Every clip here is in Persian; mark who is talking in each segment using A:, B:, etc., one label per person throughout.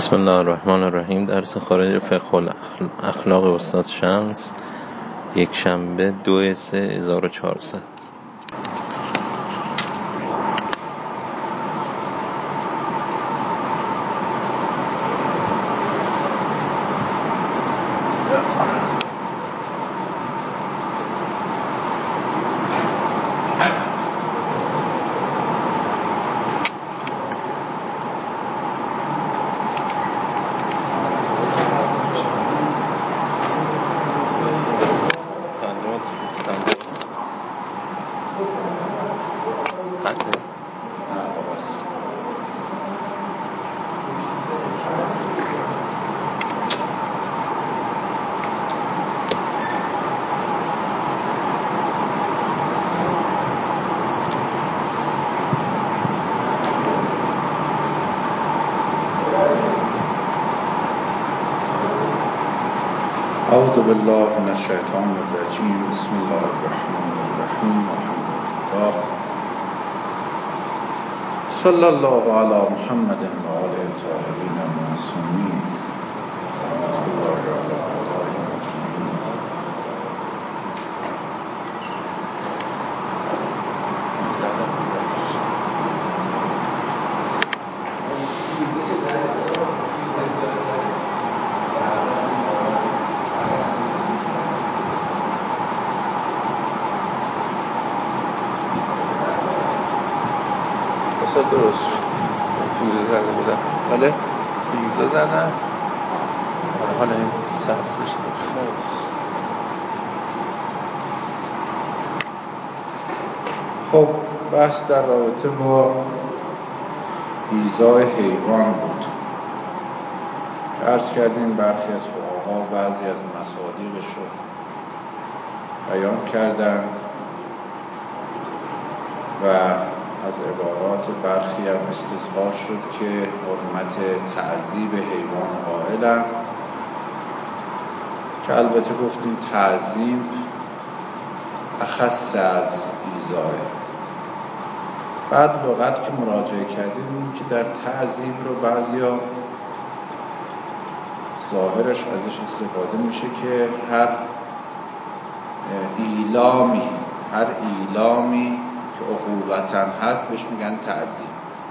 A: بسم الله الرحمن الرحیم. درس خارج فقه اخلاق استاد شمس، یک شنبه 2/3/1400.
B: اعوذ بالله من الشیطان الرجیم. بسم الله الرحمن الرحیم. الحمدلله صلی الله علی محمد و آله الطاهرین المعصومین. رحمت الله علی اعدائهم اجمعین.
C: درست فیوزه زده بودم، بله فیوزه زدم. حالا این سبز بشه.
B: خب بحث در رابطه با ایذای حیوان بود. عرض کردیم برخی از فقها بعضی از مصادیقش رو بیان کردن و از عبارات برخی هم استظهار شد که حرمت تعذیب حیوان قائلن، که البته گفتیم تعذیب اخص از ایذای. بعد لغت که مراجعه کردیم که در تعذیب رو بعضیا ظاهرش ازش استفاده میشه که هر ایلامی که عقوبتاً هست بهش میگن تعذیب،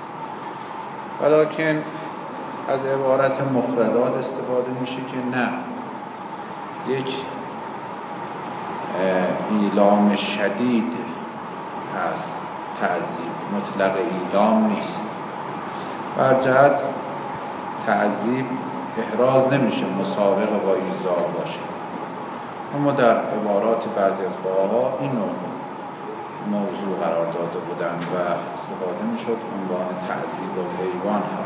B: ولیکن از عبارت مفردات استفاده میشه که نه، یک ایلام شدید هست تعذیب، مطلق ایلام نیست. بر جهت تعذیب احراز نمیشه مسابقه با ایذا باشه، اما در عبارات بعضی از فقها اینو موضوع قرار داده بودن و استفاده میشد عنوان تعذیب الحیوان ها.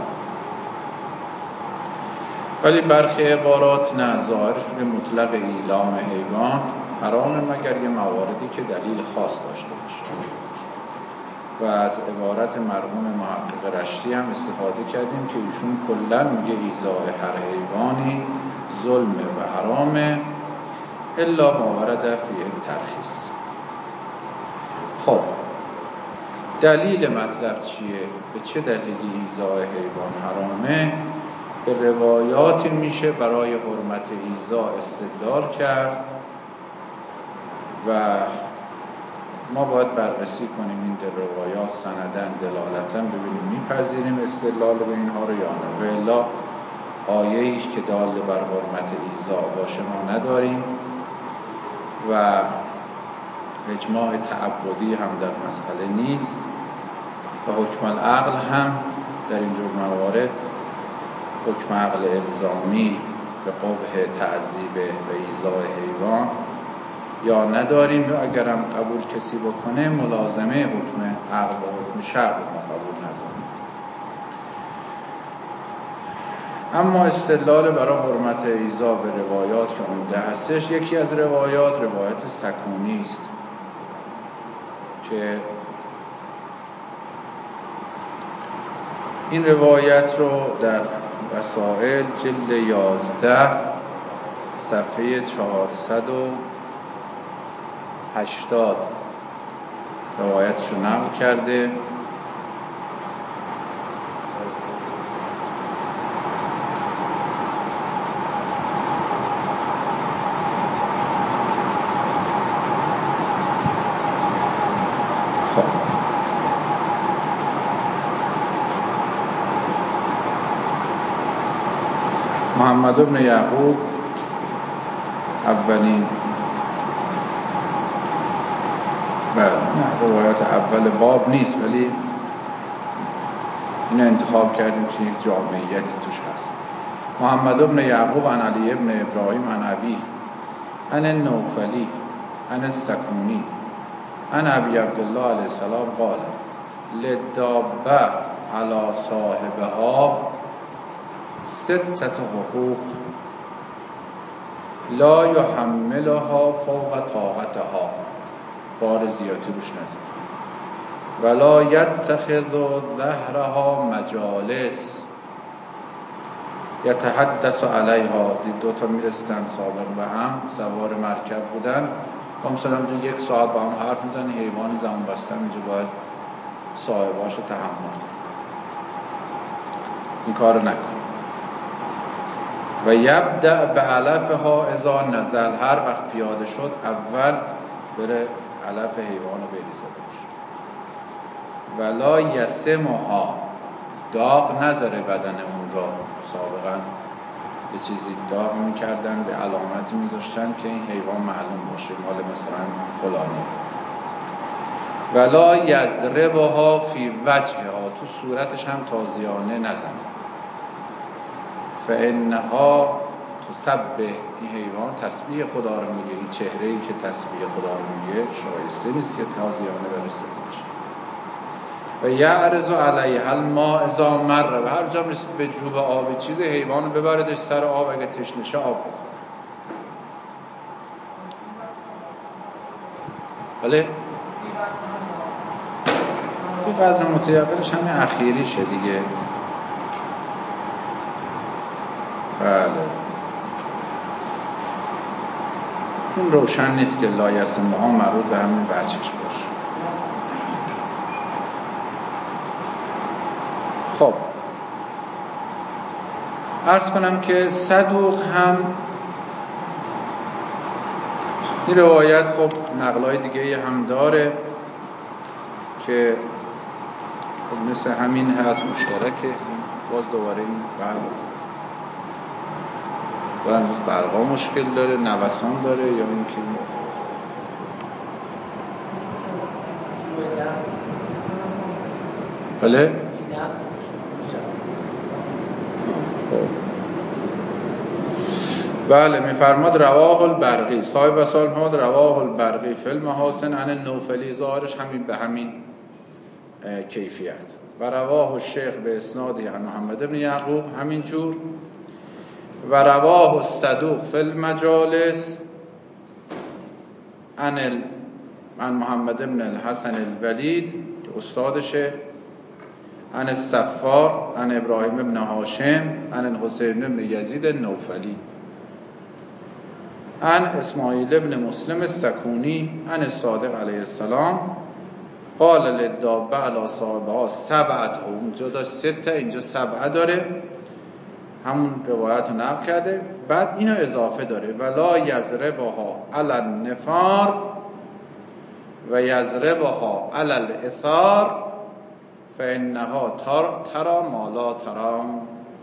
B: ولی برخی عبارات نه، ظاهرش که مطلق ایلام حیوان حرامه مگر یه مواردی که دلیل خاص داشته باشه. و از عبارت مرحوم محقق رشتی هم استفاده کردیم که ایشون کلاً میگه ایذای هر حیوانی ظلمه و حرامه الا ما ورد فیه ترخیص. خب دلیل مطلب چیه؟ به چه دلیلی ایذای حیوان حرامه؟ به روایاتی میشه برای حرمت ایذا استدلال کرد و ما باید بررسی کنیم این روایات سندن دلالتن، ببینیم میپذیریم استدلال به اینها رو یا نه. و الا آیه‌ای که دال بر حرمت ایذا باشه ما نداریم و اجماع تعبدی هم در مسئله نیست و حکم العقل هم در اینجور موارد حکم عقل الزامی به قبح تعذیب و ایذای حیوان یا نداریم، یا اگر هم قبول کسی بکنه ملازمه حکم عقل و حکم شرع ما قبول نداریم. اما استدلال برای حرمت ایذا به روایات که عمده هستش، یکی از روایات سکونی است که این روایت رو در وسائل جلد 11 صفحه 480 روایتش رو نقل کرده محمد بن یعقوب اولین روایت اول باب نیست، ولی اینو انتخاب کردیم چون یک جامعیتی توش هست. محمد بن یعقوب عن علی بن ابراهیم عن ابی عن النوفلی عن السکونی عن ابی عبدالله علیه السلام قال للدابة علی صاحبها 6 حقوق لا یحملها فوق طاقتها، بار زیادی روش نذار، ولا یتخذ ظهرها مجالس یتحدث علیها. دو تا میرستن سابق به هم، سوار مرکب بودن، با مثلا یک ساعت با هم حرف میزنن، حیوان زمان بستن، اینجا باید صاحباشو تحمل کن، این کارو نکن. و یبدأ به علفها اذا نزل، هر وقت پیاده شد اول بره علف حیوانو بریزه باشه. ولا یسمها، داغ نذاره بدن اون را. سابقا یه چیزی داغ میکردن، به علامتی میذاشتن که این حیوان معلوم باشه مال مثلا فلانی. ولا یضربها فی وجهها، تو صورتش هم تازیانه نزنه. فانها تسبح، این حیوان تسبیح خدا رو میگه، این چهره‌ای که تسبیح خدا رو میگه شایسته نیست که تازیانه برسه باشه. و یعرض علیها الماء اذا مر، و هر جا رسید به جوب آب چیز حیوانو ببردش سر آب، اگه تشنه شه آب بخوره. بله این قدر متیقنش همین اخیریشه دیگه. بله اون روشن نیست که لا یسمها مربوط به همین بچهش باشه. خب عرض کنم که صدوق هم این روایت خب نقلای دیگه هم داره که خب مثل همین هست مشترکه. باز دوباره این برقا مشکل داره، نوسان داره، یا اینکه بله بله میفرماد رواه البرقی صاحب وسائل محمد رواه البرقی فی المحاسن عن النوفلی، ظاهرش همین به همین کیفیت. و رواه الشیخ به اسنادی عن محمد بن یعقوب همین جور. و رواه الصدوق فی المجالس عن محمد بن الحسن الولید که استادشه، عن الصفار عن ابراهیم بن هاشم عن الحسین بن یزید النوفلی عن اسماعیل بن مسلم السکونی عن الصادق علیه السلام قال للدابة علی صاحبها 7، اونجا داشت 6 اینجا 7 داره، همون روایت رو نقل کرده. بعد اینو اضافه داره ولا یضربها علی النفار و یضربها علی الاثار فانها ترى ما لا ترون.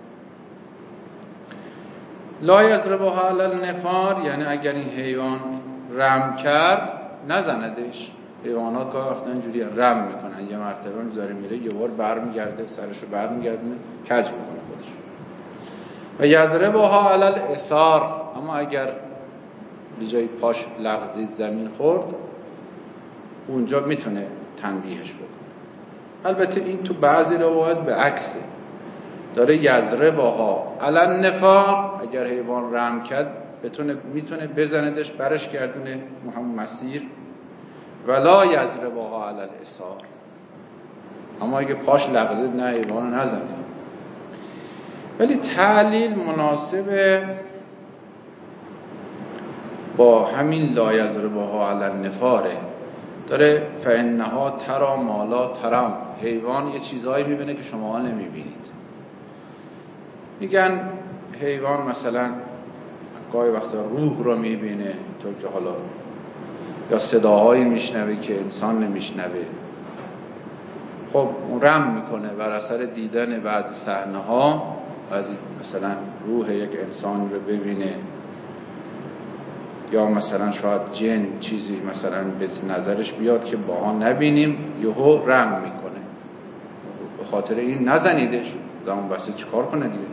B: لا یضربها علی النفار یعنی اگر این حیوان رم کرد نزندش. حیوانات گاهی وقتا اینجوری رم میکنن، یه مرتبه میذاره میره، یه بار برمیگرده سرشو برمیگردونه کج میکنه خودش. و یضربها علی الاثار، اما اگر به جای پاش لغزید زمین خورد اونجا میتونه تنبیهش بکنه. البته این تو بعضی روایات به عکسه، داره یضربها علی النفار، اگر حیوان رم کرد میتونه بزندش برش گردونه همون مسیر. ولا یضربها علی الاثار، اما اگه پاش لغزید نه حیوانو نزنه. ولی تعلیل مناسب با همین لا یضربها علی النفاره، داره فانها ترى ما لا ترون، حیوان یه چیزایی میبینه که شما نمیبینید. میگن حیوان مثلا گاهی وقتا روح رو میبینه طور که حالا یا صداهایی میشنوه که انسان نمیشنوه. خب اون رم میکنه بر اثر دیدن بعضی صحنه ها از مثلا روح یک انسان رو ببینه، یا مثلا شاید جن چیزی مثلا به نظرش بیاد که باها نبینیم، یهو رنگ میکنه. به خاطر این نزنیدش، زمان بسته چیکار کنه دیگه.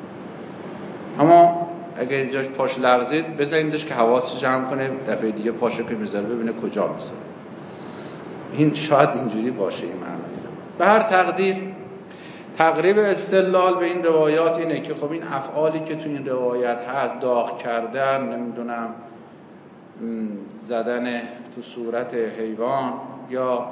B: اما اگه جاش پاش لغزید بزنیدش که حواسش جمع کنه، دفعه دیگه پاشو که میذاره ببینه کجا میذاره. این شاید اینجوری باشه این معنی. به هر تقدیر تقریب استدلال به این روایات اینه که خب این افعالی که تو این روایت هست، داغ کردن، نمیدونم زدن تو صورت حیوان، یا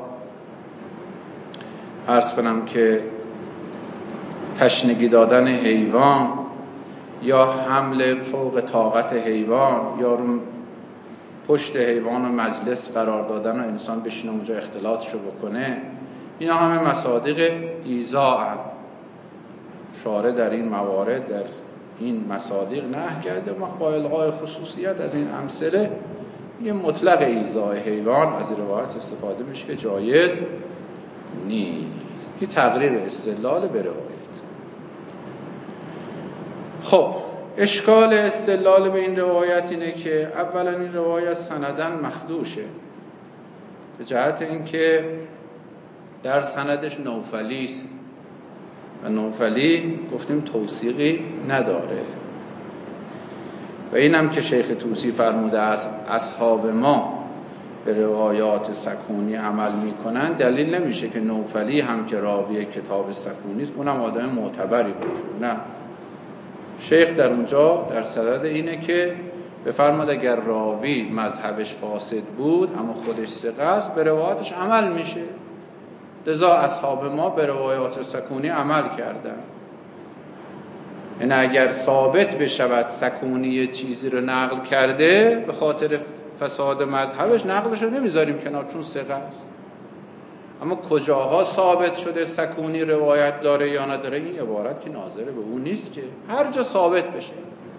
B: عرض کنم که تشنگی دادن حیوان، یا حمل فوق طاقت حیوان، یا رو پشت حیوان و مجلس قرار دادن و انسان بشینه اونجا اختلاطشو بکنه، اینا همه مصادیق ایذاء. شارع در این موارد در این مصادیق نهی کرده و با الغای خصوصیت از این امثله یه مطلق ایذاء حیوان از روایت استفاده میشه که جایز نیست. که تقریب استدلال به روایت. خب اشکال استدلال به این روایت اینه که اولا این روایت سندن مخدوشه، به جهت اینکه در سندش نوفلی است و نوفلی گفتیم توثیقی نداره. و اینم که شیخ طوسی فرموده است اصحاب ما به روایات سکونی عمل میکنن، دلیل نمیشه که نوفلی هم که راوی کتاب سکونی است اونم آدم معتبری باشه. نه، شیخ در اونجا در صدد اینه که بفرماد اگر راوی مذهبش فاسد بود اما خودش ثقه است به روایاتش عمل میشه. لذا اصحاب ما به روایات سکونی عمل کردن. یعنی اگر ثابت بشود سکونی چیزی رو نقل کرده، به خاطر فساد مذهبش نقلش رو نمیذاریم کنار چون ثقه است. اما کجاها ثابت شده سکونی روایت داره یا نداره، این عبارت که ناظر به اون نیست، که هر جا ثابت بشه.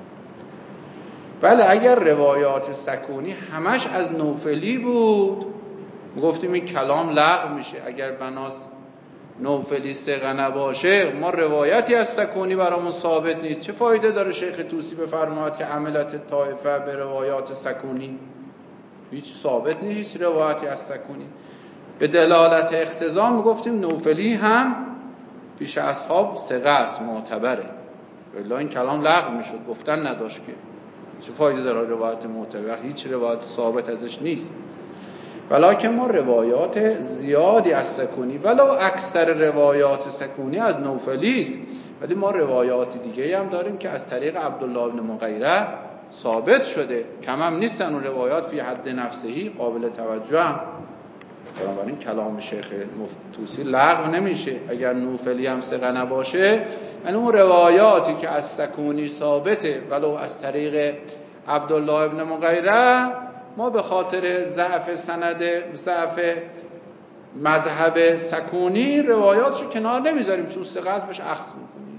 B: بله اگر روایات سکونی همش از نوفلی بود گفتیم این کلام لغو میشه. اگر بناس نوفلی ثقه نباشه ما روایتی از سکونی برامون ثابت نیست، چه فایده داره شیخ طوسی بفرماید که عملت طائفه به روایات سکونی؟ هیچ ثابت نیست روایتی از سکونی. به دلالت اقتضا میگفتیم نوفلی هم پیش اصحاب ثقه است، معتبره، ولی این کلام لغو میشد، گفتن نداشت که چه فایده داره روایت معتبر؟ هیچ روایت ثابت ازش نیست. ولکن ما روایات زیادی از سکونی، ولو اکثر روایات سکونی از نوفلی است، ولی ما روایات دیگه هم داریم که از طریق عبدالله بن مغیره ثابت شده، کم هم نیستن اون روایات، فی حد نفسهی قابل توجه هم. بنابراین کلام شیخ طوسی لغو نمیشه اگر نوفلی هم ثقه نباشه. یعنی اون روایاتی که از سکونی ثابته ولو از طریق عبدالله بن مغیره، ما به خاطر ضعف مذهب سکونی روایاتشو کنار نمیذاریم، چون ثقه است بهش اخذ میکنیم.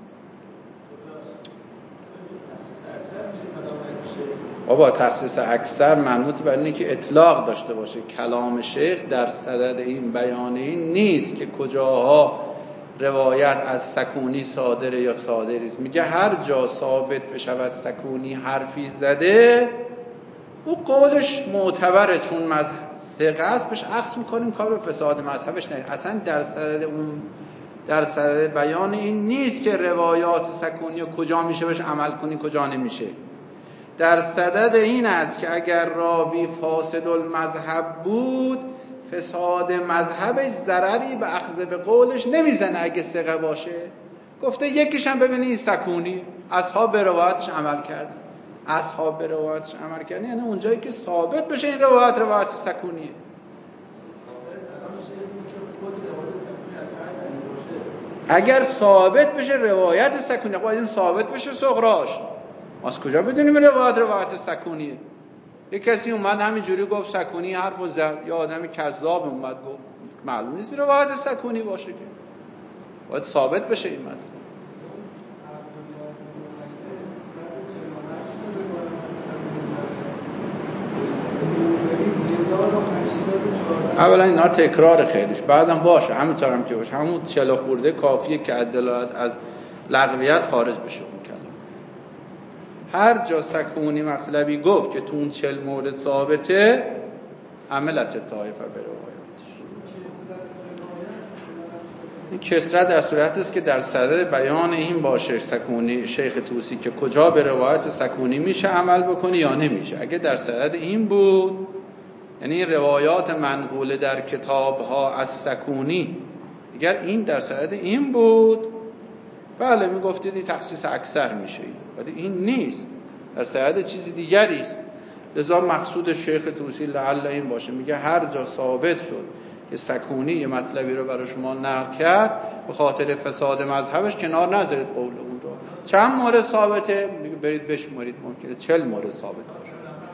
B: بابا تخصیص اکثر منوط بر اینه که اطلاق داشته باشه. کلام شیخ در صدد این بیان این نیست که کجاها روایت از سکونی صادره یا صادر است. میگه هر جا ثابت بشه از سکونی حرفی زده او قولش معتبره، چون ثقه است بهش اخذ میکنیم، کار به فساد مذهبش نه. اصلا در صدد بیان این نیست که روایات سکونی کجا میشه بهش عمل کنی کجا نمیشه. در صدد این است که اگر راوی فاسد المذهب بود، فساد مذهبش ضرری به اخذ به قولش نمیزنه اگه ثقه باشه. گفته یکیش هم ببینی این سکونی اصحاب به روایتش عمل کردن. اصحاب به روایتش عمل کردن یعنی اونجایی که ثابت بشه این روایت سکونیه. اگر ثابت بشه روایت سکونی، باید این ثابت بشه صغراش. از کجا بدونیم روایت سکونیه؟ یک کسی اومد همینجوری گفت سکونی حرفو زد، یا آدمی کذاب اومد گفت، معلوم نیست روایت سکونی باشه که، باید ثابت بشه این مطلب. اولا اینا تکرار خیلیش، بعدم باشه همینطور هم که باشه، همون 40 خورده کافیه که دلالت از لغویت خارج بشه اون کلام. هر جا سکونی مطلبی گفت که تو اون 40 مورد ثابته، عملت طایفه به روایاتش. این کسرت در صورت است که در صدد بیان این باشه سکونی شیخ طوسی که کجا به روایت سکونی میشه عمل بکنه یا نمیشه. اگه در صدد این بود، یعنی روایات منقوله در کتاب‌ها از سکونی، اگر این در صدد این بود، بله میگفتید این تخصیص اکثر میشه، ولی این نیست، در صدد چیز دیگری است. لذا مقصود شیخ طوسی لعل این باشه، میگه هر جا ثابت شد که سکونی یه مطلبی رو برای شما نقل کرد، به خاطر فساد مذهبش کنار نذارید قول اون رو. چند مورد ثابته؟ برید بشمارید، ممکنه 40 مورد ثابت باشه.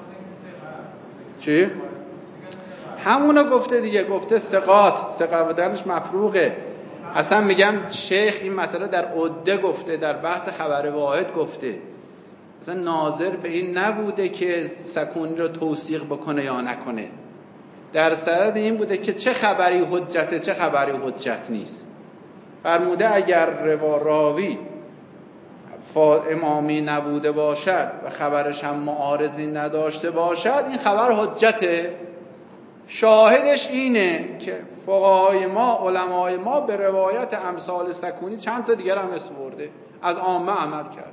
B: چی؟ همونو گفته دیگه، گفته ثقات بودنش مفروغه. اصلا میگم شیخ این مسئله در عده گفته، در بحث خبر واحد گفته، اصلا ناظر به این نبوده که سکونی رو توثیق بکنه یا نکنه، در صدد این بوده که چه خبری حجته چه خبری حجت نیست. فرموده اگر راوی امامی نبوده باشد و خبرش هم معارضی نداشته باشد، این خبر حجته. شاهدش اینه که فقهای ما، علمای ما به روایت امثال سکونی چند تا دیگر هم اسم برده، از عامه عمل کرده.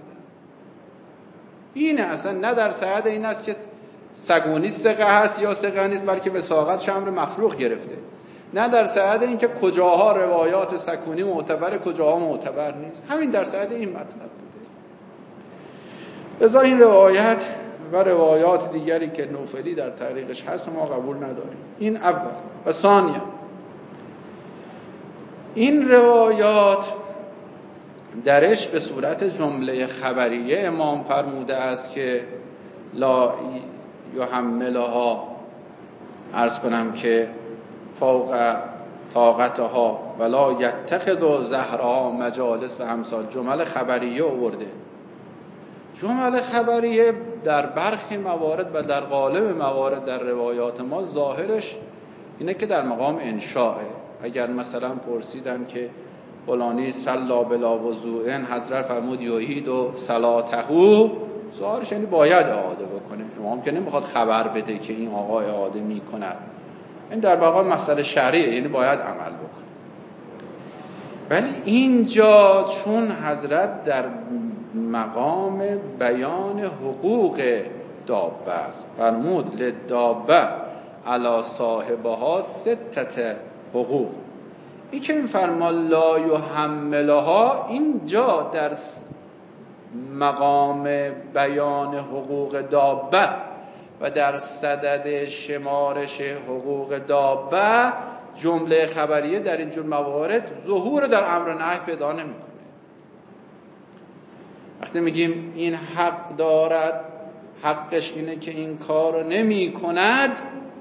B: اینه اصلا نه در صدد این است که سکونی ثقه هست یا ثقه نیست، بلکه وثاقتش امر مفروغ گرفته. نه در صدد این که کجاها روایات سکونی معتبر کجاها معتبر نیست، همین در صدد این مطلب بوده. لذا این روایت و روایات دیگری که نوفلی در طریقش هست ما قبول نداریم. این اول. و ثانیا، این روایات درش به صورت جمله خبریه امام فرموده است که لا یحملها، عرض کنم که فوق طاقتها ولا یتخذ زهرها مجالس و امثال جمل خبریه آورده. جمل خبریه در برخی موارد و در غالب موارد در روایات ما ظاهرش اینه که در مقام انشاءه. اگر مثلا پرسیدن که فلانی صلا بلا وضوء، حضرت فرمود یعید و صلاتهو، ظاهرش یعنی باید اعاده بکنه. امام که نمیخواد خبر بده که این آقا اعاده میکند، این در واقع مسئله شرعیه، یعنی باید عمل بکنه. ولی اینجا چون حضرت در مقام بیان حقوق دابه است، فرمود للدابه علی صاحبها 6 حقوق. این که میفرما لا یحملها، اینجا در مقام بیان حقوق دابه و در صدد شمارش حقوق دابه، جمله خبریه در اینجور موارد ظهور در امر نهی پیدا نمیکنه. وقتی میگیم این حق دارد، حقش اینه که این کار رو نمی کند،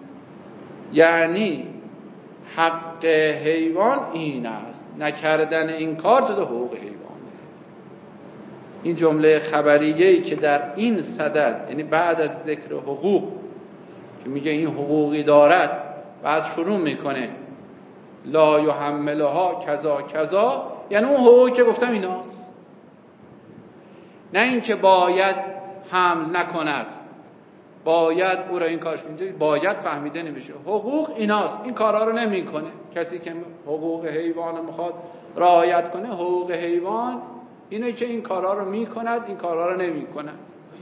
B: یعنی حق حیوان این است، نکردن این کار جز حقوق حیوانه. این جمله خبریه‌ای که در این صدد، یعنی بعد از ذکر حقوق که میگه این حقوقی دارد، بعد شروع میکنه لا یحملها کذا کذا، یعنی اون حقوقی که گفتم ایناست، نه اینکه باید حمل نکند، باید او را این کارش میده، باید فهمیده نمیشه. حقوق ایناست، این کارا رو نمیکنه. کسی که حقوق حیوان میخواد رعایت کنه، حقوق حیوان اینه که این کارا رو میکند، این کارا رو نمیکنه.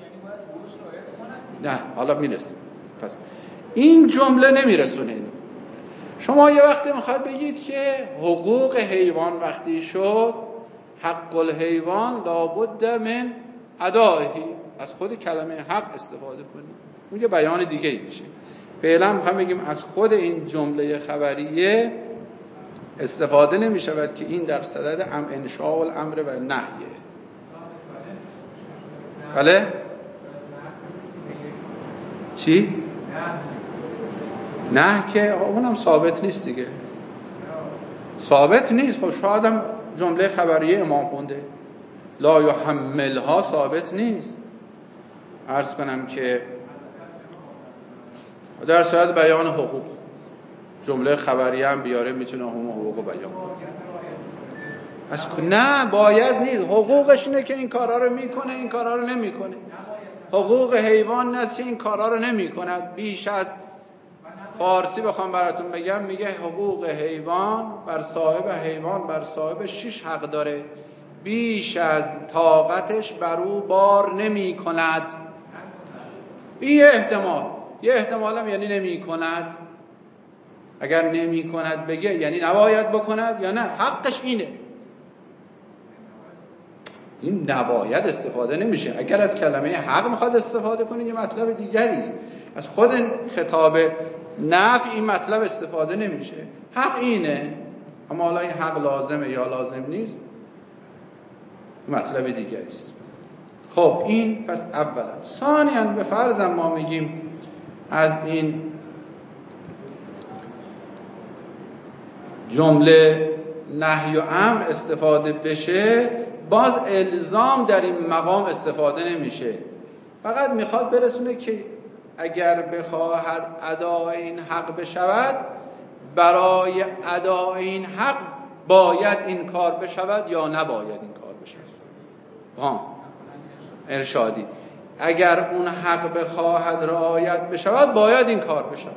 B: نه حالا میرسه. پس این جمله نمیرسونه اینو. شما یه وقتی میخواد بگید که حقوق حیوان وقتی شد، حق الحیوان لابد من ادائهی، از خود کلمه حق استفاده کنید، اون یه بیان دیگه ای میشه. فعلا میخوام بگیم از خود این جمله خبریه استفاده نمیشود که این در صدد انشاء الامر و نهیه. بله؟ چی؟ نه که اونم ثابت نیست دیگه، ثابت نیست. خب شاید هم جمله خبریه امام خونده لا یحملها ثابت نیست. عرض کنم که در صورت بیان حقوق جمله خبریه هم بیاره، میتونه هم حقوق بیان کنه. نه باید نیست، حقوقش اینه که این کارا رو میکنه، این کارا رو نمیکنه. حقوق حیوان نیست که این کارا رو نمیکند. بیش از فارسی بخوام براتون بگم میگه حقوق حیوان بر صاحب حیوان بر صاحب 6 حق داره، بیش از طاقتش بر او بار نمی کند. این یه احتمال هم یعنی نمی کند. اگر نمی کند بگه یعنی نباید بکند یا نه، حقش اینه. این نباید استفاده نمیشه. اگر از کلمه حق میخواد استفاده کنه یه مطلب دیگری است. از خود خطاب نفی این مطلب استفاده نمیشه. حق اینه، اما حالا این حق لازمه یا لازم نیست مطلب دیگری است. خب این پس اولا. ثانیاً به فرض ما میگیم از این جمله نهی و امر استفاده بشه، باز الزام در این مقام استفاده نمیشه. فقط میخواد برسونه که اگر بخواهد ادای این حق بشود، برای ادای این حق باید این کار بشود یا نباید این کار بشود. ارشادی اگر اون حق بخواهد رعایت بشود باید این کار بشود،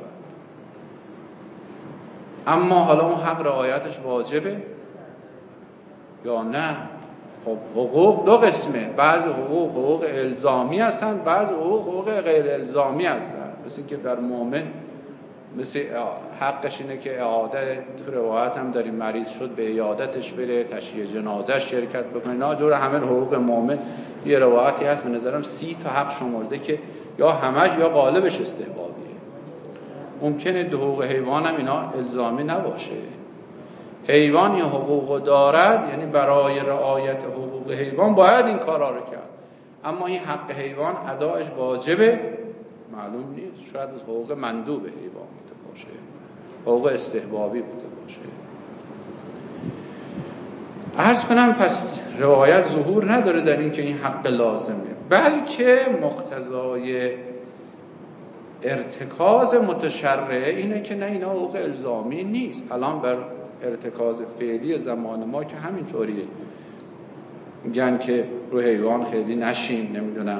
B: اما حالا اون حق رعایتش واجبه یا نه؟ خب حقوق دو قسمه، بعضی حقوق الزامی هستن، بعضی حقوق غیر الزامی هستن. مثل که در مؤمن مثل حقش اینه که اعاده، تو روایت هم داریم مریض شد به عیادتش بره، تشییع جنازه شرکت بکنه، نه جور همه حقوق مؤمن. یه روایتی هست به نظرم 30 تا حق شمرده که یا همش یا غالبش استحبابیه. ممکنه دو حقوق حیوان هم اینا الزامی نباشه. حیوان این حقوق دارد، یعنی برای رعایت حقوق حیوان باید این کارا رو کرد، اما این حق حیوان ادایش واجبه معلوم نیست. شاید از حقوق مندوب حیوان بوده باشه، حقوق استحبابی بوده باشه. عرض کنم پس روایت ظهور نداره در این که این حق لازمه، بلکه مقتضای ارتکاز متشرع اینه که نه اینا حقوق الزامی نیست. الان بر ارتکاز فعلی زمان ما که همینطوریه، میگن که رو حیوان خیلی نشین، نمیدونم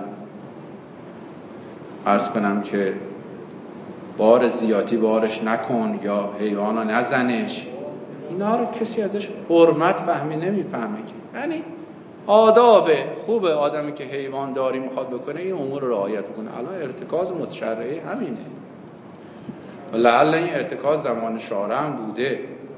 B: عرض کنم که بار زیادی بارش نکن یا حیوانو نزنش. اینا رو کسی ازش حرمت فهمی نمیفهمه. یعنی آدابه، خوبه آدمی که حیوان داری میخواد بکنه این امور رو رعایت کنه. الان ارتکاز متشرعی همینه و لعل این ارتکاز زمان شارع هم بوده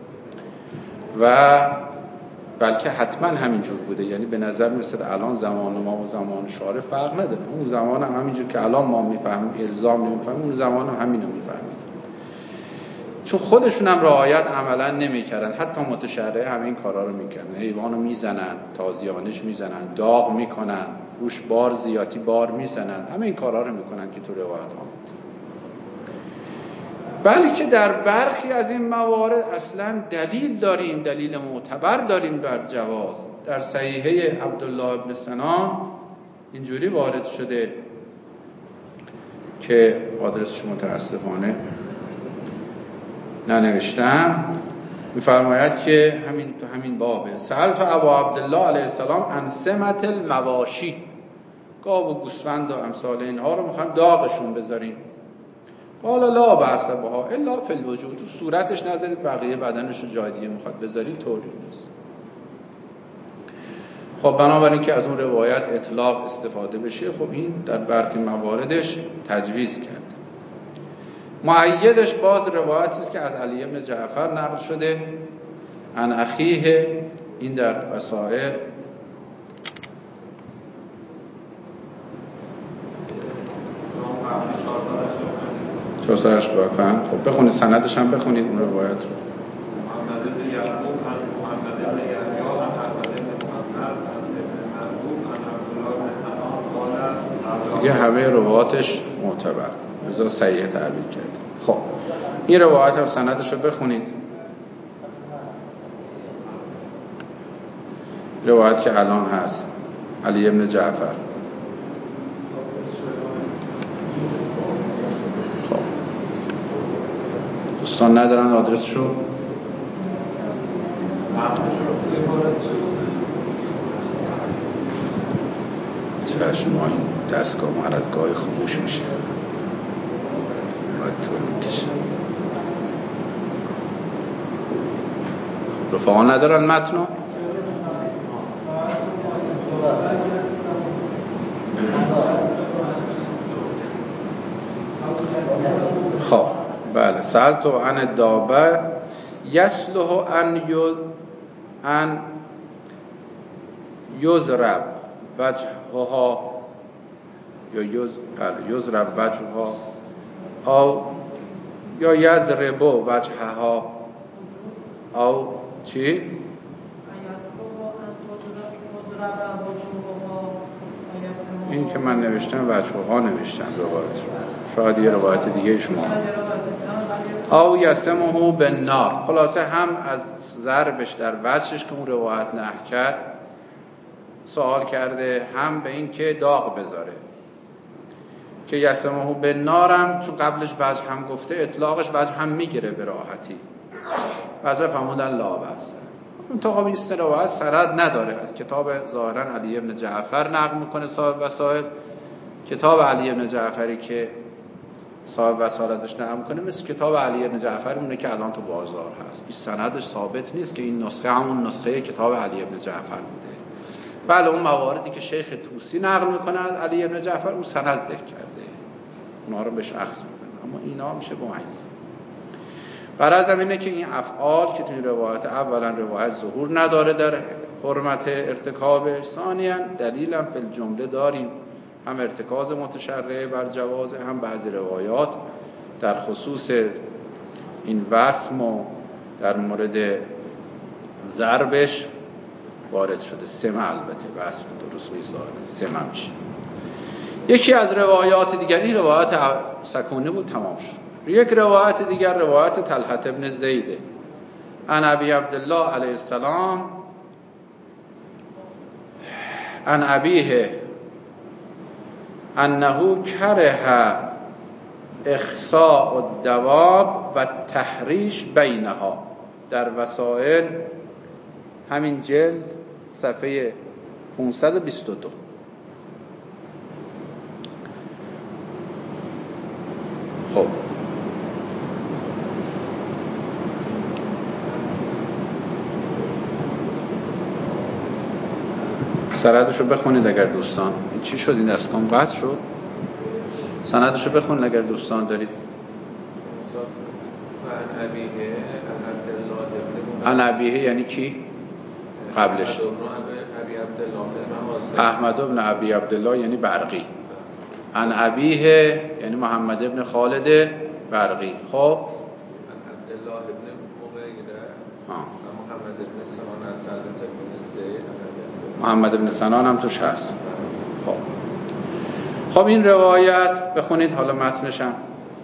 B: و بلکه حتما همینجور بوده. یعنی به نظر مثل الان زمان ما و زمان شارع فرق نداره. اون زمان هم همینجور که الان ما میفهمیم الزام نمیفهمیم، اون زمان هم همینو میفهمیم، چون خودشون هم رعایت عملا نمیکردن. حتی متشرع همین کارا رو میکردن، حیوانو میزنن، تازیانش میزنن، داغ میکنن، روش بار زیادی بار میزنن، همه این کارا رو میکنن که تو روایت آمده. بلکه در برخی از این موارد اصلا دلیل داریم، دلیل معتبر داریم بر جواز. در صحیحه عبدالله ابن سنان اینجوری وارد شده که آدرسش متاسفانه ننوشتم، میفرماید که همین بابه سألت ابا عبدالله علیه السلام عن سمت المواشی، گاو و گوسفند و امثال اینها رو میخوایم داغشون بذاریم. قال لا بأس بها الا فی الوجود، تو صورتش نذارید، بقیه بدنش رو جای دیگه میخواد بذارید، طوری نیست. خب بنابراین که از اون روایت اطلاق استفاده بشه، خب این در برخی مواردش تجویز کرد. مؤیدش باز روایتی است که از علی بن جعفر نقل شده عن اخیه، این در وسائل چهارسرش بفهم. خب بخونید سندش هم بخونید اون روایت رو.
D: محمد بن یعقوب عن محمد بن یحیی عن احمد بن محمد عن ابن محبوب عن عبدالله بن سنان قال
B: دیگه همه روایاتش معتبر، بذار صحیح تعبیر کرد. خب این روایت هم سندش رو بخونید. روایت که الان هست علی بن جعفر. خب دوستان ندارن آدرسشو؟ چشم ما این دستگاه ما هر از گاهی خاموش میشه، باید طول میکشه. رفاقا ندارن متنو؟ خب بله. سألت عن دابه یصلح ان یضرب وجهها یا یضرب وجهها او یا یضرب وجهها او چی؟ این که من نوشتم وجهها نوشتم روایت، شاید یه روایت دیگه شما او یسمه بالنار. خلاصه هم از ضربش در وجهش که اون روایت نهی کرد سوال کرده، هم به این که داغ بذاره که یسمه بالنار هم چون قبلش وجه هم گفته اطلاقش وجه هم میگیره به راحتی. وجه فهمودن لا بأس. اون تا این روایت سند نداره، از کتاب ظاهرا علی ابن جعفر نقل میکنه صاحب وسائل. کتاب علی ابن جعفری که صاحب وسائل ازش نقل میکنه مثل کتاب علی ابن جعفر مونه که الان تو بازار هست. این سندش ثابت نیست که این نسخه همون نسخه کتاب علی ابن جعفر بوده. بله اون مواردی که شیخ طوسی نقل میکنه از علی ابن جعفر اون سند ذکر کرده، اونها رو بهش اخذ میکنه، اما اینا میشه معین. غرض اینه که این افعال که تو این روایت اولا روایت ظهور نداره در حرمت ارتکابش، ثانیاً دلیلم فی الجمله داریم، هم ارتکاز متشرع بر جواز، هم بعضی روایات در خصوص این وسم و در مورد ضربش وارد شده. سمع البته وسم درست و ایزار سمع میشه. یکی از روایات دیگر، این روایت سکونی بود تمام شد. یک روایت دیگر روایت طلحة ابن زید عن ابی عبدالله علیه السلام عن ابیه انه کره اخصاء الدواب و تحریش بینها. در وسائل همین جلد صفحه 522. خب سندشو بخونید اگر دوستان. چی شد این دستگاه قطع شد؟ سندشو بخونید اگر دوستان دارید. عن ابیه یعنی کی؟ قبلش احمد ابن ابی عبدالله یعنی برقی. عن ابیه یعنی محمد ابن خالد برقی. خب
C: عبدالله ابن مغیره محمد ابن سنان
B: محمد ابن سنان هم توش هست. خب این روایت بخونید حالا متنش هم.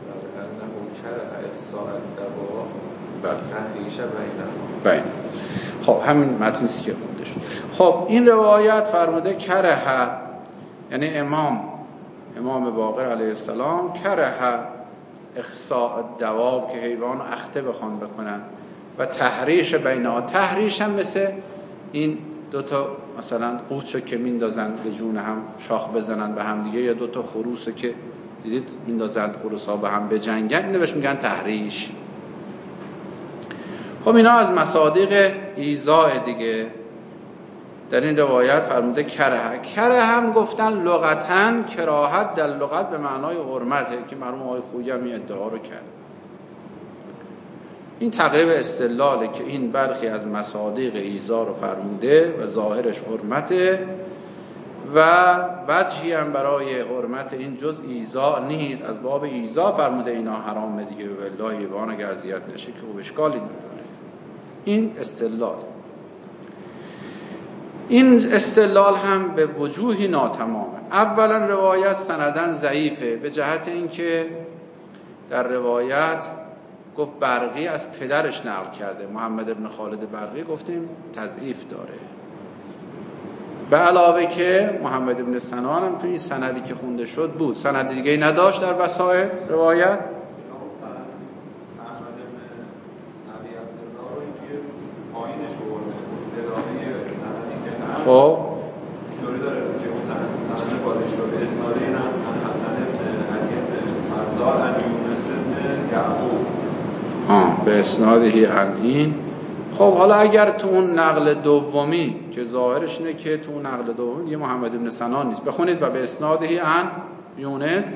B: بله. خب همین متنیست که خونده شد. خب این روایت فرموده کره، یعنی امام باقر علیه السلام کره اخصاء الدواب که حیوان اخته بخوان بکنن و تحریش بینها. تحریش هم مثل این دوتا مثلا قوچو که میندازن به جون هم شاخ بزنن به هم دیگه، یا دوتا خروسو که دیدید میندازن خروسا به هم بجنگن، اینو بهش میگن تحریش. خب اینا از مصادیق ایذاء دیگه. در این روایت فرموده کره هم گفتن لغتاً کراهت در لغت به معنای حرمته که مرحوم آقای خویی هم این ادعا رو کرد. این تقریب استدلاله که این برخی از مصادیق ایذاء رو فرموده و ظاهرش حرمته و وجهی هم برای حرمت این جز ایذاء نیست، از باب ایذاء فرموده اینا حرامه دیگه، والله حیوان اگر اذیت نشه که خوب اشکالی نداره. این استدلال. این استدلال هم به وجوهی ناتمامه. اولا روایت سندن ضعیفه به جهت اینکه در روایت گفت برقی از پدرش نقل کرده، محمد ابن خالد برقی گفتیم تضعیف داره. به علاوه که محمد ابن سنان هم تو این سندی که خونده شد بود، سند دیگه نداشت در وسائل روایت. خب
D: به اسناد این عن حسن بن علی بن فضال عن یونس بن یعقوب.
B: به اسنادهی عن این. خب حالا اگر تو اون نقل دومی که ظاهرش اینه که تو اون نقل دومی دیگه محمد بن سنان نیست، بخونید و به اسنادهی عن یونس.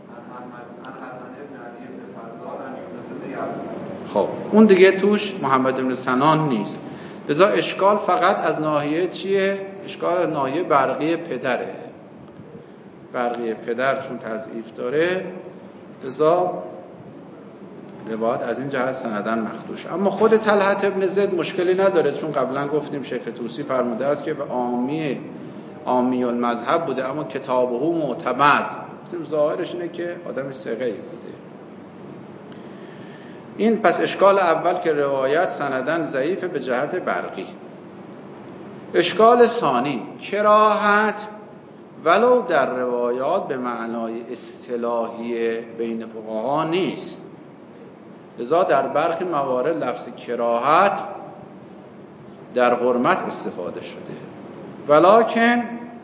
B: خب اون دیگه توش محمد بن سنان نیست، لذا اشکال فقط از ناحیه چیه؟ اشکال ناحیه برقی پدره. برقی پدر چون تضعیف داره، لذا روایت از این جهت سندن مخدوش. اما خود طلحه ابن زید مشکلی نداره، چون قبلا گفتیم شیخ طوسی فرموده است که به عامی المذهب بوده اما کتابه معتمد. گفتیم ظاهرش اینه که آدم ثقه‌ای بوده. این پس اشکال اول که روایت سندن ضعیف به جهت برقی. اشکال ثانی، کراهت ولو در روایات به معنای اصطلاحی بین فقها نیست، لذا در برخی موارد لفظ کراهت در حرمت استفاده شده. ولکن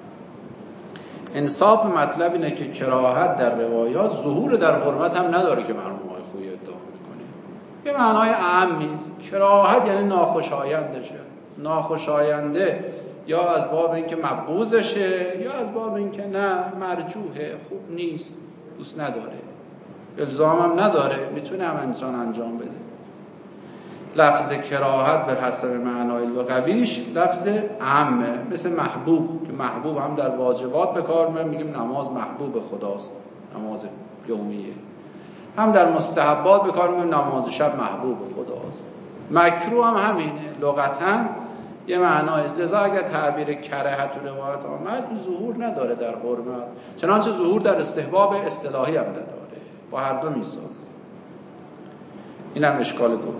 B: انصاف مطلب اینه که کراهت در روایات ظهور در حرمت هم نداره که مرحوم آقای خویی ادعا میکنه. یه معنای عامی است. کراهت یعنی ناخوشاینده شه. ناخوشاینده یا از باب اینکه مبغوضشه یا از باب اینکه نه مرجوحه، خوب نیست، دوست نداره، الزام هم نداره، میتونه هم انسان انجام بده. لفظ کراهت به حسب معنای لغویش لفظ عامه، مثل محبوب که محبوب هم در واجبات به کار میگیم نماز محبوب خداست، نماز یومیه، هم در مستحبات به کار میگیم نماز شب محبوب خداست. مکروه هم همینه، لغتاً یه معنای. لذا اگر تعبیر کرهت و روایت آمد، این ظهور نداره در حرمت، چنانچه ظهور در استحباب اصطلاحی هم نداره، با هر دو میسازه. این هم اشکال دوم.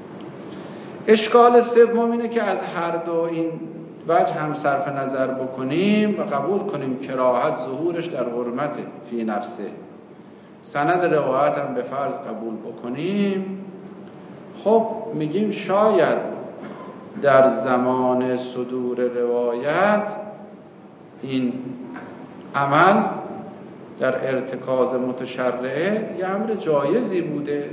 B: اشکال سوم اینه که از هر دو این وجه هم صرف نظر بکنیم و قبول کنیم کراهت ظهورش در حرمت فی نفسه، سند روایت هم به فرض قبول بکنیم، خب میگیم شاید در زمان صدور روایت این عمل در ارتکاز متشرعه یه امر جایزی بوده،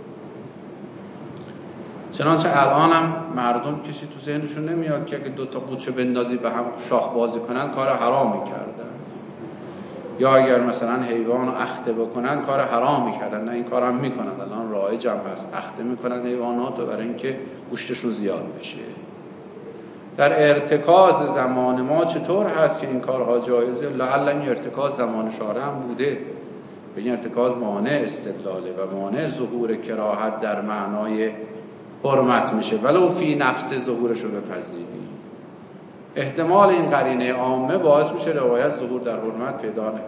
B: چنانچه الان هم مردم کسی تو ذهنشون نمیاد که اگه دوتا قوچه بندازی به هم شاخ بازی کنن کار حرامی کردن، یا اگر مثلا حیوان رو اخته بکنن کار حرامی کردن. نه، این کار هم میکنن، الان رایج هم هست، اخته میکنن حیوانات رو برای اینکه گوشتشون زیاد بشه. در ارتکاز زمان ما چطور هست که این کارها جایزه؟ لعل این ارتکاز زمان شارع هم بوده، به این ارتکاز مانع استدلاله و مانع ظهور کراهت در معنای حرمت میشه، ولو فی نفس ظهورش رو بپذیریم. احتمال این قرینه عامه باعث میشه روایت ظهور در حرمت پیدا نکنه،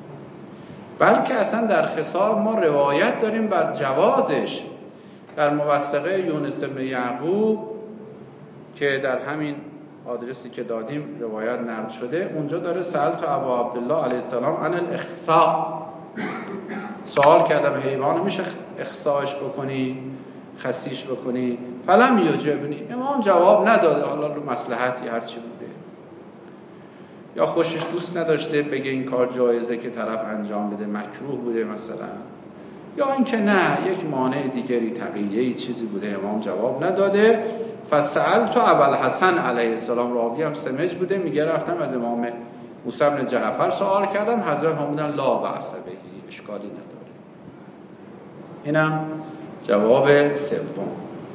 B: بلکه اصلا در خصال ما روایت داریم بر جوازش. در موثقه یونس بن یعقوب که در همین آدرسی که دادیم روایت نقل شده، اونجا داره سألت ابا عبدالله علیه السلام عن الاخصاء، سوال کردم حیوان میشه اخصاش بکنی، خسیش بکنی؟ فلم یجبنی، امام جواب نداده، حالا رو مصلحتی هرچی بوده، یا خوشش دوست نداشته بگه این کار جایزه که طرف انجام بده، مکروه بوده مثلا، یا اینکه نه یک مانع دیگری تقیه‌ای چیزی بوده، امام جواب نداده. فسألت ابوالحسن علیه السلام، راوی هم سمج بوده، میگه رفتم از امام موسی بن جعفر سوال کردم، حضرت فرمودن لا بأس بهی، اشکالی نداره. اینم جواب سوم.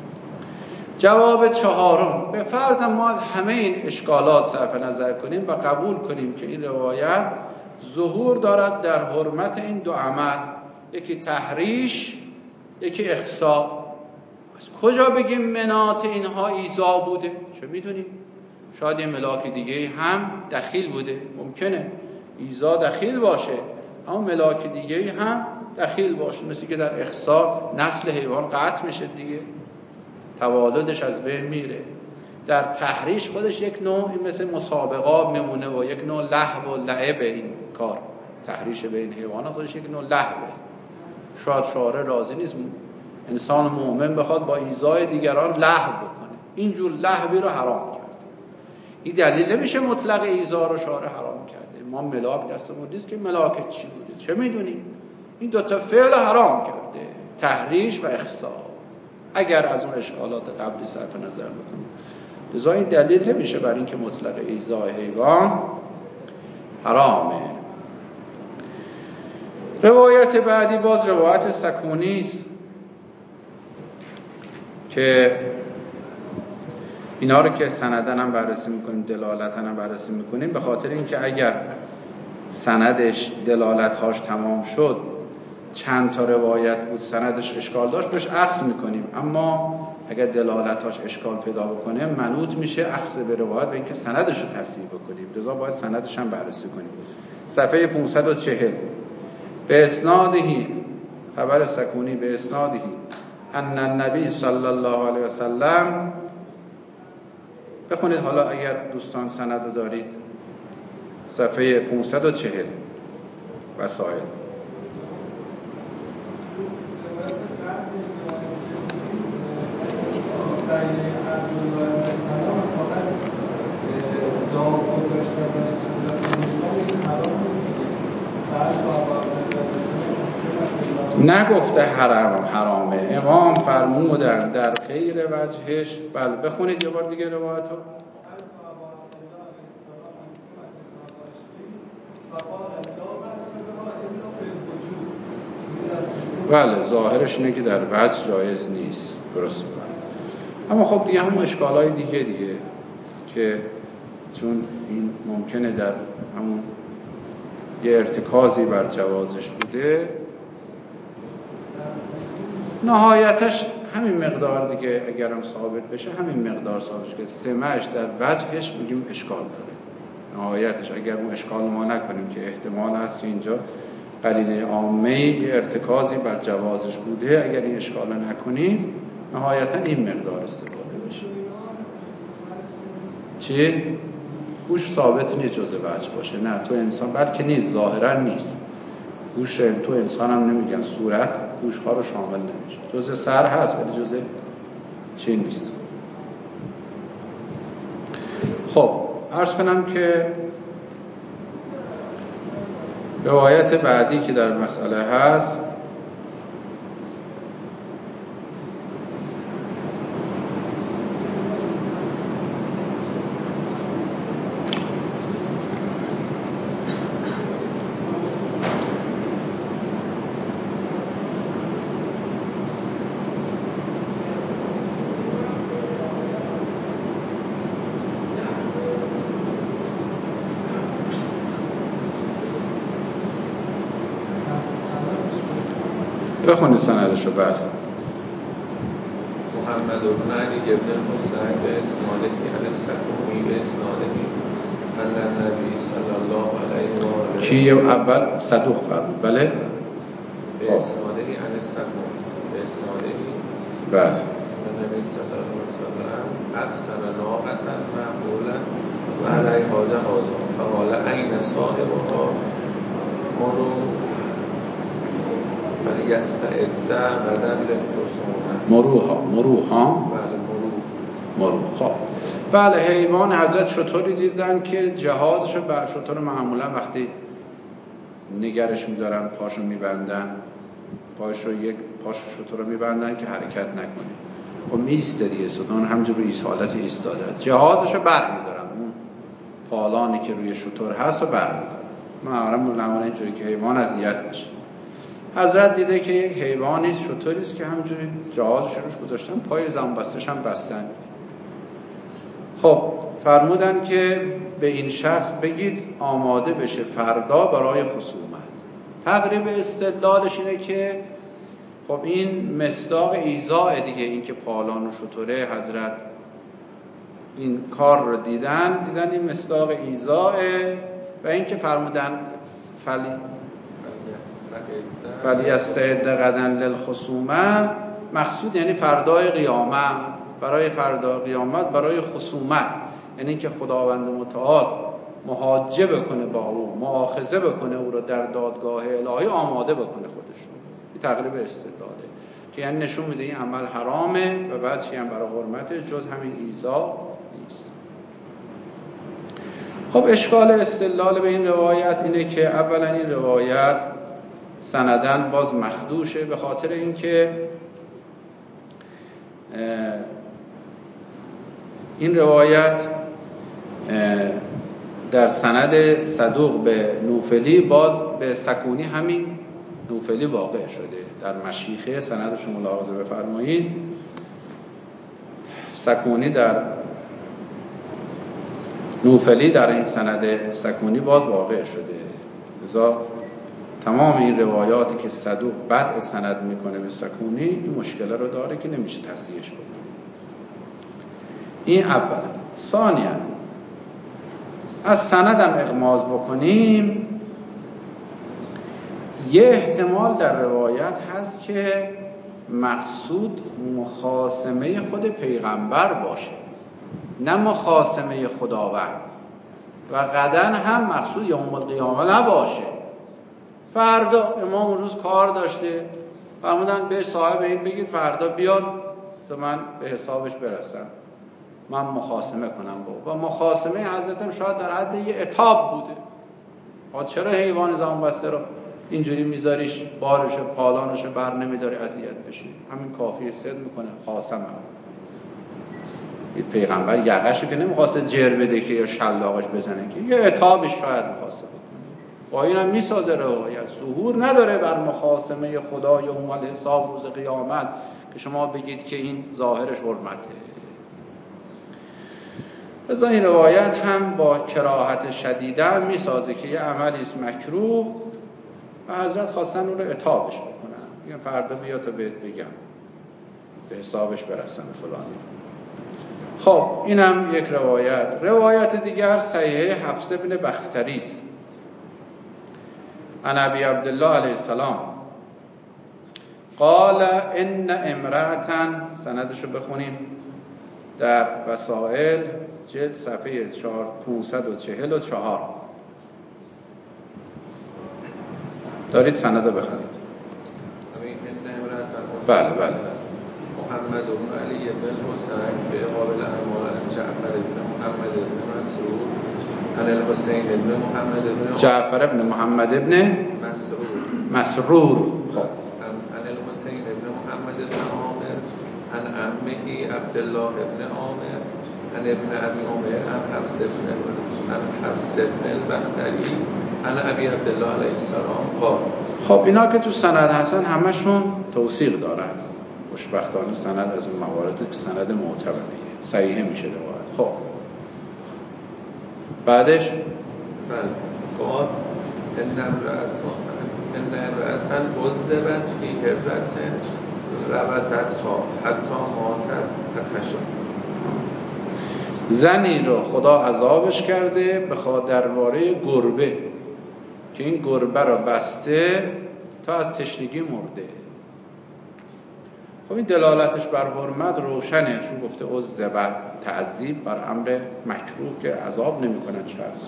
B: جواب چهارم، به فرض ما از همه این اشکالات صرف نظر کنیم و قبول کنیم که این روایت ظهور دارد در حرمت این دو عمل، یکی تحریش یکی اخصاء. از کجا بگیم منات اینها ایذا بوده؟ چه میدونیم، شاید یه ملاک دیگه هم دخیل بوده، ممکنه ایذا دخیل باشه اما ملاک دیگه هم دخیل باشه، مثل که در اخصاء نسل حیوان قطع میشه دیگه، توالدش از بین میره. در تحریش خودش یک نوع مثل مسابقات میمونه و یک نوع لهو و لعب، این کار تحریش بین حیوانات خودش یک نوع لهوه. شاید شارع راضی نیست انسان مؤمن بخواد با ایذای دیگران لهو بکنه، اینجور لهوی رو حرام کرد. این دلیل نمیشه مطلق ایذا رو شارع حرام کرده. ما ملاک دستمون نیست که ملاک چی بوده، چه میدونیم؟ این دوتا فعل حرام کرده، تحریش و اخصاب، اگر از اون اشکالات قبلی صرف نظر بکنیم. لذا این دلیل نمیشه بر این که مطلق ایذا حیوان حرامه. روایت بعدی باز روایت سکونی است که اینا رو که سندن هم بررسی میکنیم، دلالتن هم بررسی میکنیم، به خاطر اینکه اگر سندش دلالتهاش تمام شد، چند تا روایت بود سندش اشکال داشت، بهش اخذ میکنیم. اما اگر دلالتهاش اشکال پیدا بکنه، منوط میشه اخذ به روایت به اینکه سندش رو تصحیح بکنیم. لذا باید سندش هم بررسی کنیم. صفحه 540 به اسنادهی، خبر سکونی به اسنادهی ان النبی صلی الله علیه وسلم، بخونید حالا اگر دوستان سند رو دارید، صفحه 540 وسائل. نگفته حرامه، امام فرمودن در غیر وجهش. بله بخونید یه بار دیگه روایت رو. بله ظاهرش اینه که در وجه جایز نیست، درست. اما خب دیگه هم اشکالای دیگه که چون این ممکنه در همون یه ارتکازی بر جوازش بوده، نهایتش همین مقدار دیگه، اگرم ثابت بشه همین مقدار ثابت که سمعش در وجهش میگیم اشکال داره. نهایتش اگر اون اشکال ما نکنیم که احتمال هست که اینجا قرینه عامه یه ارتکازی بر جوازش بوده، اگر این اشکال رو نکنیم نهایتا این مقدار استفاده میشه. چی؟ گوش ثابت نیست جزء وجه باشه، نه تو انسان، بلکه نیست، ظاهرا نیست. گوش تو انسان هم نمیگن، صورت گوش ها رو شامل نمیشه، جزء سر هست ولی جزء چی نیست. خب عرض کنم که روایت بعدی که در مسئله هست بخونید سندش رو. بله
C: محمد بن علی ابن حسین به اسناده عن السکونی به اسناده ان النبی صلی الله علیه و آله
B: کی اول صدوق فرمود. بله
C: به اسناده عن السکونی به اسناده
B: بله
C: النبی صلی الله علیه و سلم اقسم ناقتا معقولا و علیها جهازا فقال عین صاحبها مرو ولی یستعد غدا للخصومه.
B: مروها. بله خب بله حیوان حضرت شطوری دیدن که جهازشو بر شطور معمولا وقتی نگرش می‌دارن پاشو میبندن، یک پاش شطور رو میبندن که حرکت نکنه. خب میسته دیگه، ستون همجور روی حالت ایستاده، جهازشو بر می‌دارن، اون پالانی که روی شطور هست رو بر می‌دارن. معمولا اینجوری که حیوان اذیت میشه. حضرت دیده که یک حیوانی شطوری است که همجوری جهازش روش گذاشتن، پای زنبستش هم بستن. خب فرمودن که به این شخص بگید آماده بشه فردا برای خصومت. تقریب استدلالش اینه که خب این مصداق ایذاء دیگه، این که پالان و شطوره حضرت این کار رو دیدن این مصداق ایذاء، و این که فرمودن فلیستعد غدا للخصومه، مقصود یعنی فردای قیامت، برای فردای قیامت، برای خصومت، یعنی که خداوند متعال محاجه بکنه با او، مؤاخذه بکنه او رو در دادگاه الهی، آماده بکنه خودش رو. این تقریب استدلاله که یعنی نشون میده این عمل حرامه و بعد چی هم برای حرمت جز همین ایذا نیست. خب اشکال استدلال به این روایت اینه که اولا این روایت سنداً باز مخدوشه، به خاطر اینکه این روایت در سند صدوق به نوفلی باز به سکونی همین نوفلی واقع شده. در مشیخه سندش ملاحظه بفرمایید، سکونی در نوفلی در این سند سکونی باز واقع شده. لذا تمام این روایاتی که صدوق بدء سند میکنه به سکونی این مشکل رو داره که نمیشه تصحیحش بکنه. این اولا. ثانیا از سندم اغماض بکنیم، یه احتمال در روایت هست که مقصود مخاصمه خود پیغمبر باشه، نه مخاصمه خداوند، و غداً هم مقصود یوم القیامه نباشه. فردا امام اون روز کار داشته، فرمودن به صاحب این بگید فردا بیاد تا من به حسابش برسم، من مخاصمه کنم با. و مخاصمه حضرتم شاید در حد یه عتاب بوده. چرا حیوان زبان بسته رو اینجوری میذاریش بارش پالانش بر نمیداری اذیت بشه؟ همین کافیه، صد میکنه خاصمه. یه پیغمبر یقهشو که نمیخواسته جر بده که یا شلاقش بزنه، که یه عتابش شاید میخواسته بکنه. با اینم میسازه روایت. ظهور نداره بر مخاصمه خدا یوم الحساب روز قیامت که شما بگید که این ظاهرش حرمته. لذا این روایت هم با کراهت شدیده هم میسازه که یه عملی است مکروه و حضرت خواستن اون رو عتابش بکنن، میگن فردا بیا تا بهت بگم به حسابش برسن فلانی. خب اینم یک روایت. روایت دیگر صحیح حفص بن بختری است عن ابی عبدالله علیه السلام قال ان امرأة، سندشو بخونیم در وسائل جلد صفحه 544. دارید سندو بخونید. بله بله.
C: محمد بن علی بن حسین به قابل اعمال جعفر بن محمد بن مسرور عن الحسین بن محمد بن
B: جعفر بن محمد بن مسرور. خب
C: عن الحسین بن محمد بن عامر عن عمه عبدالله بن عامر عن ابن ابي عمر عن حفص بن البختری عن ابي عبدالله علیه السلام قال.
B: خب اینا که تو سند هستن همشون توثیق دارن. خوشبختانه سند از اون مواردی که سند معتبره، صحیح میشه روایت. خب بعدش
C: قال ان امرأة عذبت فی هرة ربطتها حتی ماتت فتشا.
B: زنی رو خدا عذابش کرده درباره گربه که این گربه رو بسته تا از تشنگی مرده. خب این دلالتش بر حرمت روشنه، چون گفته عذبت، تعذیب بر امر مکروه که عذاب نمی کنن شخص.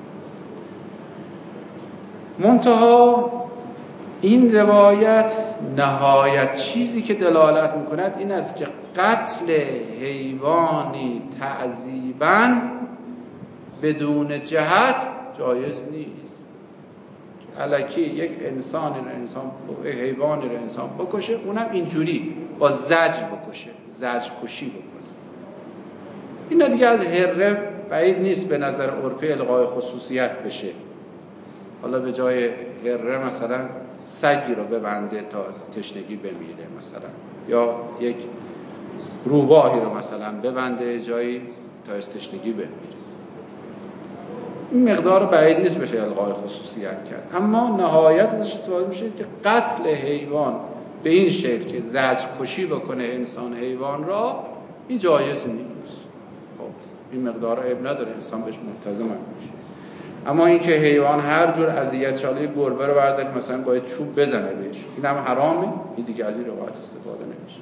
B: منتها این روایت نهایت چیزی که دلالت میکند این است که قتل حیوانی تعذیباً بدون جهت جایز نیست. الکی یک حیوانی رو انسان بکشه، اونم اینجوری با زجر بکشه، زجر کشی بکنه. این دیگه از هره بعید نیست به نظر عرفی الغای خصوصیت بشه. حالا به جای هره مثلا سگی رو ببنده تا تشنگی بمیره مثلا، یا یک روباهی رو مثلا ببنده جایی تا از تشنگی بمیره. این مقدار بعید نیست بشه الغای خصوصیت کرد. اما نهایت ازش استفاده میشه که قتل حیوان به این شکل که زجر کشی بکنه انسان حیوان را، این جایز نیست. خب این مقدار عیب نداره، انسان بهش ملتزم میشه. اما این که حیوان هر جور اذیت شاله گربه رو بردارید مثلا باید چوب بزنه بهش، این هم حرامه. این دیگه از این روایت استفاده نمیشه.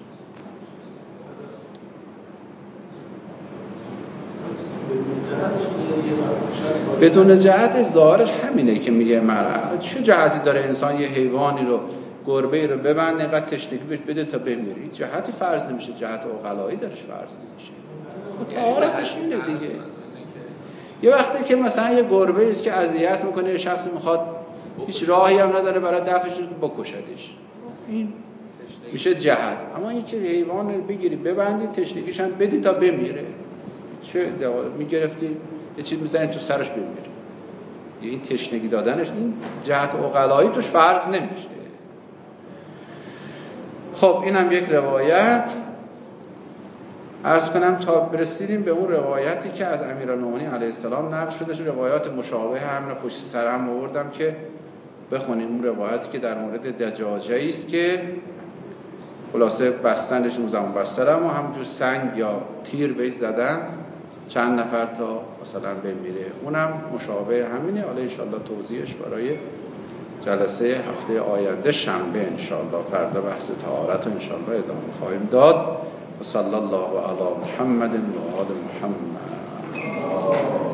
B: بدون جهت ظاهرش همینه که میگه مرد چه جهتی داره انسان یه حیوانی رو گربه‌ای رو ببنده اینقدر تشنگی بهش بده تا بمیره؟ جهتی فرض نمیشه، جهت عقلایی درش فرض نمیشه. طهارتش اینه دیگه. یه وقتی که مثلا یه گربه است که اذیت میکنه، یه شخص میخواد هیچ راهی هم نداره برای دفعش بکشدش، این میشه جهد. اما این که حیوان رو بگیری ببندی تشنگیش هم بدی تا بمیره، چه میگرفتی یه چیز میزنی تو سرش بمیره، این تشنگی دادنش این جهت عقلایی توش فرض نمیشه. خب اینم یک روایت. عرض کنم تا برسیدیم به اون روایتی که از امیرالمومنین علیه السلام نقل شده. روایات مشابه هم پشت سر هم آوردم که بخونیم. اون روایتی که در مورد دجاجه‌ای است که خلاصه بستنش اون زمان بسترم و همونجور سنگ یا تیر بهش زدن چند نفر تا مثلا بمیره. اونم مشابه همینه. حالا ان شاءالله توضیحش برای جلسه هفته آینده شنبه ان شاءالله، فردا بحث طهارت رو ان شاءالله ادامه خواهیم داد. و صلی الله علی محمد و آل محمد.